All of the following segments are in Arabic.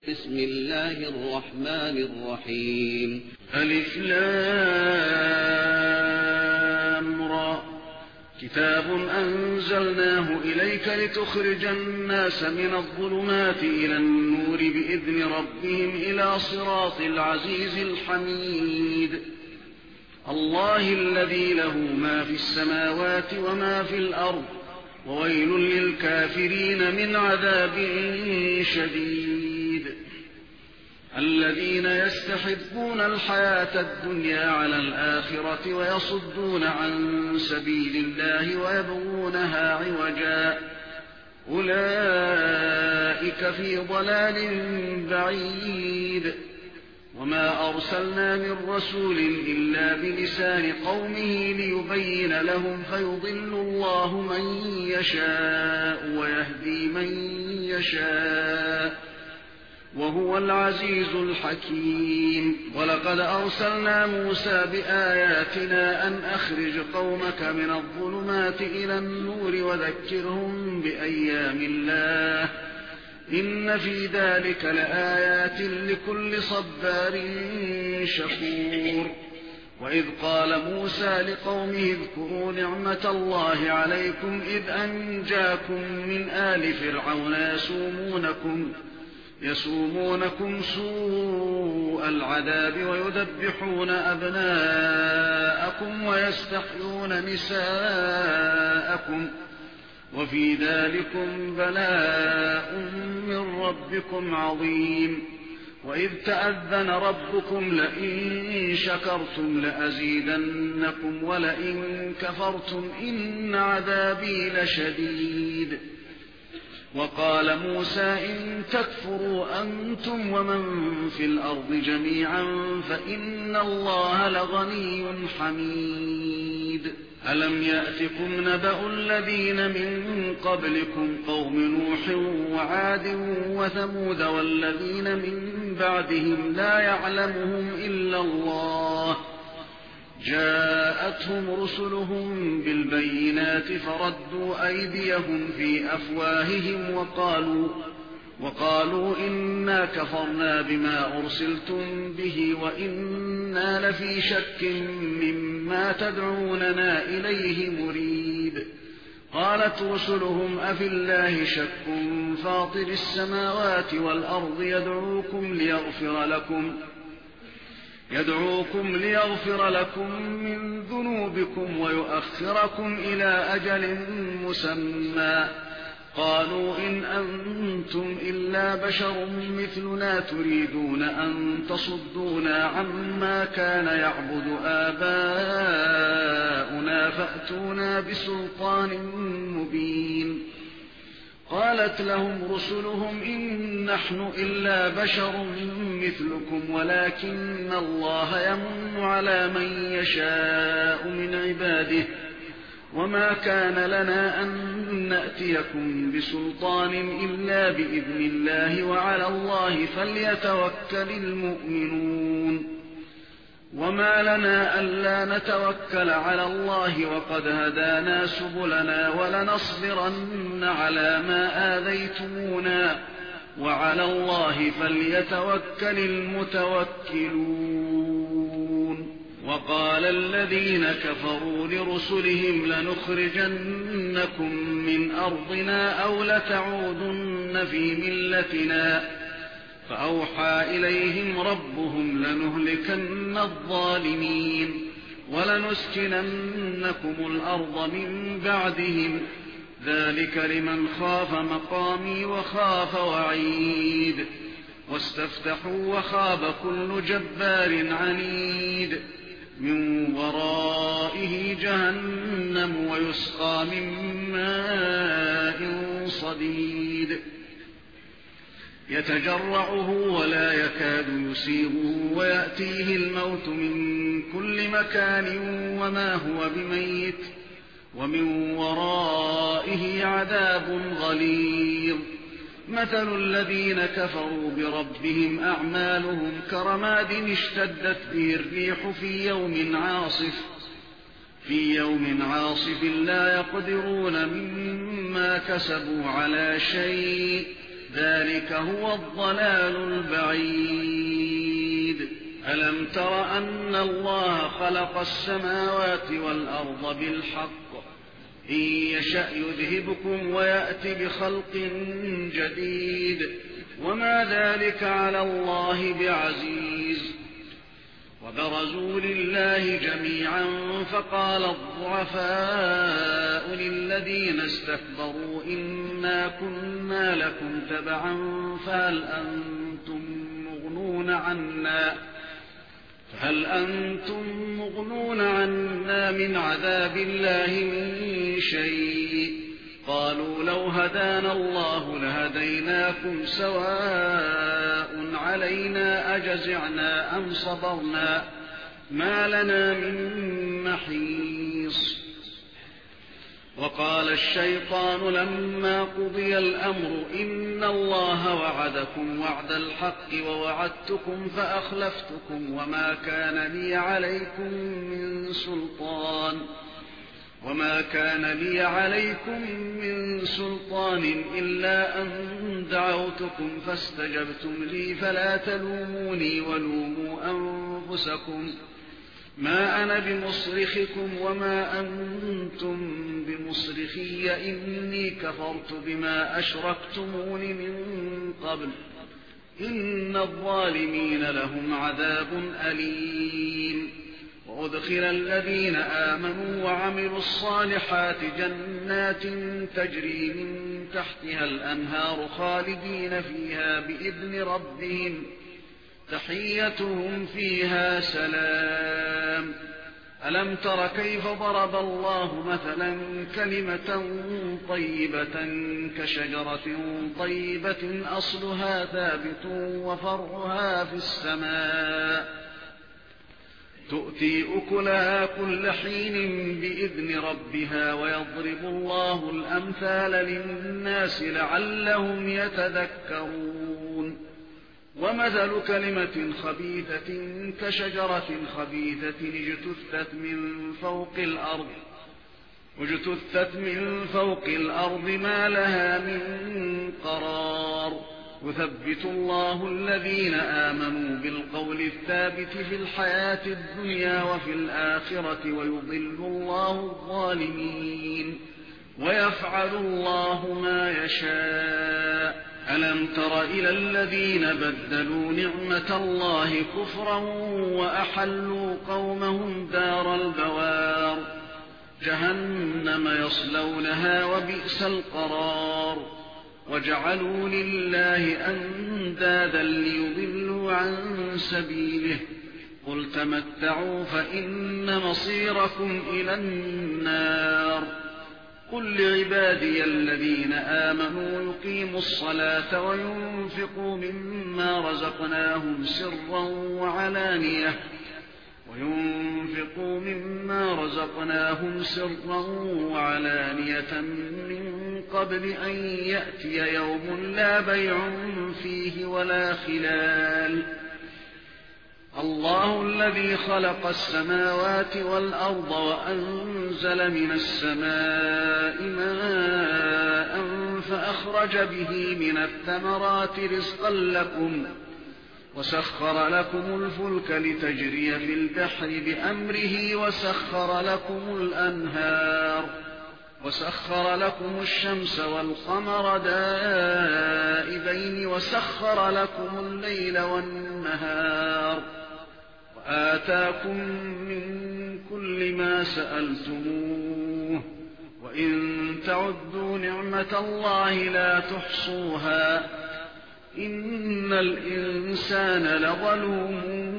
بسم الله الرحمن الرحيم. ألف لام را. كتاب أنزلناه إليك لتخرج الناس من الظلمات إلى النور بإذن ربهم إلى صراط العزيز الحميد. الله الذي له ما في السماوات وما في الأرض، وويل للكافرين من عذاب شديد. الذين يستحبون الحياة الدنيا على الآخرة ويصدون عن سبيل الله ويبغونها عوجا، أولئك في ضلال بعيد. وما أرسلنا من رسول إلا بلسان قومه ليبين لهم، فيضل الله من يشاء ويهدي من يشاء، وهو العزيز الحكيم. ولقد أرسلنا موسى بآياتنا أن أخرج قومك من الظلمات إلى النور وذكرهم بأيام الله، إن في ذلك لآيات لكل صبار شكور. وإذ قال موسى لقومه اذكروا نعمة الله عليكم إذ أنجاكم من آل فرعون يسومونكم سوء العذاب ويذبحون أبناءكم ويستحيون نساءكم، وفي ذلكم بلاء من ربكم عظيم. وإذ تأذن ربكم لئن شكرتم لأزيدنكم ولئن كفرتم إن عذابي لشديد. وقال موسى إن تكفروا أنتم ومن في الأرض جميعا فإن الله لغني حميد. ألم يأتكم نبأ الذين من قبلكم قوم نوح وعاد وثمود والذين من بعدهم لا يعلمهم إلا الله، جاءتهم رسلهم بالبينات فردوا أيديهم في أفواههم وقالوا إنا كفرنا بما أرسلتم به وإنا لفي شك مما تدعوننا إليه مريب. قالت رسلهم أفي الله شك فاطر السماوات والأرض يدعوكم ليغفر لكم من ذنوبكم ويؤخركم إلى أجل مسمى. قالوا إن أنتم إلا بشر مثلنا تريدون أن تصدونا عما كان يعبد آباؤنا فأتونا بسلطان مبين. قالت لهم رسلهم إن نحن إلا بشر مثلكم ولكن الله يمن على من يشاء من عباده، وما كان لنا أن نأتيكم بسلطان إلا بإذن الله وعلى الله فليتوكل المؤمنون. وما لنا ألا نتوكل على الله وقد هدانا سبلنا ولنصبرن على ما آذيتمونا وعلى الله فليتوكل المتوكلون. وقال الذين كفروا لرسلهم لنخرجنكم من أرضنا أو لتعودن في ملتنا، فأوحى إليهم ربهم لنهلكن الظالمين ولنسكننكم الأرض من بعدهم، ذلك لمن خاف مقامي وخاف وعيد. واستفتحوا وخاب كل جبار عنيد، من ورائه جهنم ويسقى من ماء صديد يتجرعه ولا يكاد يسيغه ويأتيه الموت من كل مكان وما هو بميت، ومن ورائه عذاب غليظ. مثل الذين كفروا بربهم أعمالهم كرماد اشتدت به الريح في يوم عاصف لا يقدرون مما كسبوا على شيء، ذلك هو الضلال البعيد. ألم تر أن الله خلق السماوات والأرض بالحق إن يشأ يذهبكم ويأت بخلق جديد وما ذلك على الله بعزيز. وبرزوا لله جميعا فقال الضعفاء للذين استكبروا إنا كنا لكم تبعا فهل أنتم مغنون عنا من عذاب الله من شيء. قالوا لو هدانا الله لهديناكم سواء علينا أجزعنا أم صبرنا ما لنا من محيص. وقال الشيطان لما قضي الأمر إن الله وعدكم وعد الحق ووعدتكم فأخلفتكم وما كان لي عليكم من سلطان إلا أن دعوتكم فاستجبتم لي فلا تلوموني ولوموا أنفسكم ما أنا بمصرخكم وما أنتم بمصرخي إني كفرت بما أشركتمون من قبل إن الظالمين لهم عذاب أليم. وأدخل الذين آمنوا وعملوا الصالحات جنات تجري من تحتها الأنهار خالدين فيها بإذن ربهم تحيتهم فيها سلام. ألم تر كيف ضرب الله مثلا كلمة طيبة كشجرة طيبة أصلها ثابت وفرعها في السماء تؤتي أكلها كل حين بإذن ربها ويضرب الله الأمثال للناس لعلهم يتذكرون. ومثل كلمة خبيثة كشجرة خبيثة اجتثت من فوق الأرض ما لها من قرار. يثبت الله الذين آمنوا بالقول الثابت في الحياة الدنيا وفي الآخرة ويضل الله الظالمين ويفعل الله ما يشاء. ألم تر إلى الذين بدلوا نعمة الله كفرا وأحلوا قومهم دار البوار جهنم يصلونها وبئس القرار. وجعلوا لله أندادا ليضلوا عن سبيله قل تمتعوا فإن مصيركم إلى النار. قل لعبادي الذين آمنوا يقيموا الصلاة وينفقوا مما رزقناهم سرا وعلانية من قبل أن يأتي يوم لا بيع فيه ولا خلال. الله الذي خلق السماوات والأرض وأنزل من السماء ماء فأخرج به من الثمرات رزقا لكم وسخر لكم الفلك لتجري في البحر بأمره وسخر لكم الأنهار وسخر لكم الشمس والقمر دائبين وسخر لكم الليل والنهار وآتاكم من كل ما سألتموه وإن تعدوا نعمة الله لا تحصوها إن الإنسان لظلوم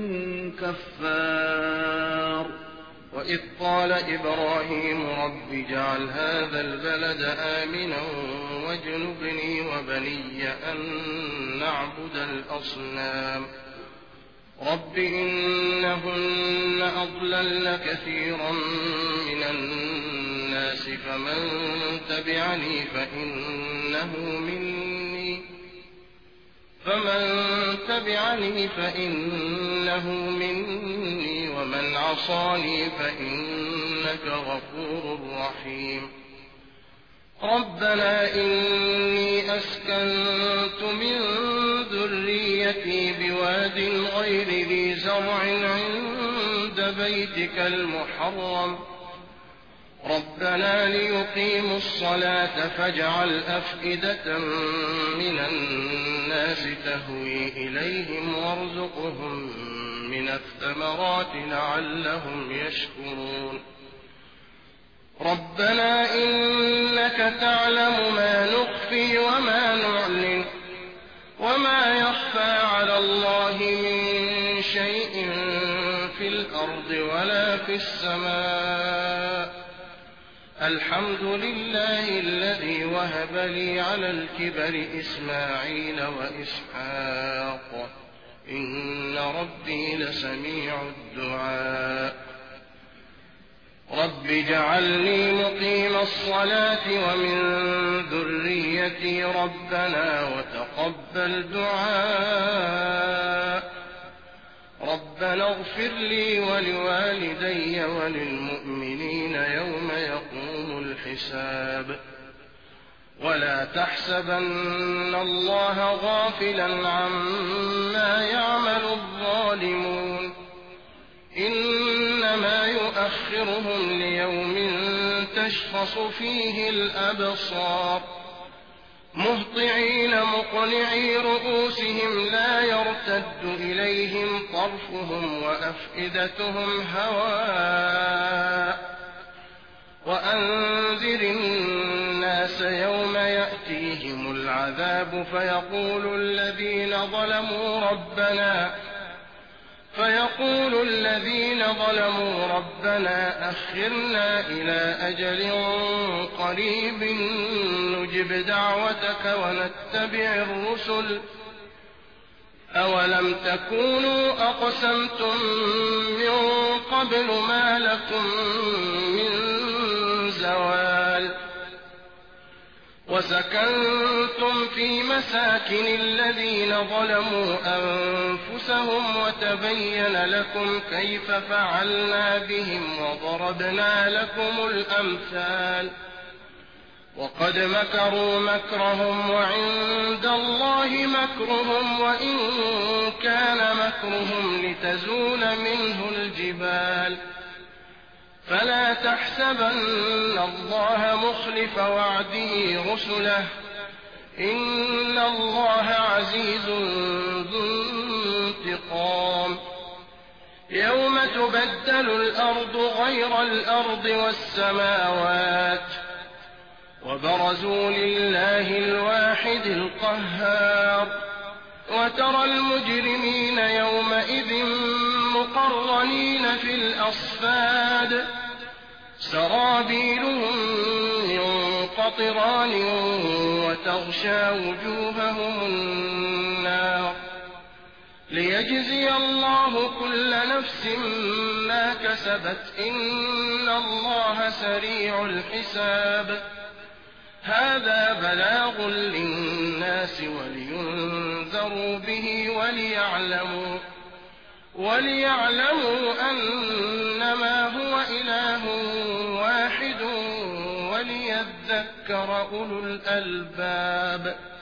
كفار. وإذ قال إبراهيم رب اجعل هذا البلد آمنا واجنبني وبني أن نعبد الأصنام رب إنهن أضللن كثيرا من الناس فمن تبعني فإنه مني ومن عصاني فإنك غفور رحيم. ربنا إني أسكنت من ذريتي بواد غير ذي زرع عند بيتك المحرم ربنا ليقيموا الصلاة فاجعل أفئدة من الناس تهوي إليهم وارزقهم من الثمرات لعلهم يشكرون ربنا إنك تعلم ما نخفي وما نعلن وما يخفى على الله من شيء في الأرض ولا في السماء الحمد لله الذي وهب لي على الكبر إسماعيل وإسحاق إن ربي لسميع الدعاء رب اجعلني مقيم الصلاة ومن ذريتي ربنا وتقبل دعاء ربنا اغفر لي ولوالدي وللمؤمنين يوم يقوم الحساب ولا تحسبن الله غافلا عما يعمل الظالمون إنما يؤخرهم ليوم تشخص فيه الأبصار مهطعين مقنعي رؤوسهم لا يرتد إليهم طرفهم وأفئدتهم هواء وأنذر الناس يوم يأتيهم العذاب فيقول الذين ظلموا ربنا أخرنا إلى أجل قريب نجب دعوتك ونتبع الرسل أولم تكونوا أقسمتم من قبل ما لكم من زوال وسكنتم في مساكن الذين ظلموا أنفسهم وتبين لكم كيف فعلنا بهم وضربنا لكم الأمثال وقد مكروا مكرهم وعند الله مكرهم وإن كان مكرهم لتزول منه الجبال فلا تحسبن الله مخلف وعده رسله إن الله عزيز ذو انتقام يوم تبدل الأرض غير الأرض والسماوات وبرزوا لله الواحد القهار وترى المجرمين يومئذ مقرنين في الأصفاد سرابيلهم من قطران وتغشى وجوههم النار ليجزي الله كل نفس ما كسبت إن الله سريع الحساب هذا بلاغ للناس ولينذروا به وليعلموا أنما هو إله واحد وليذكر أولو الألباب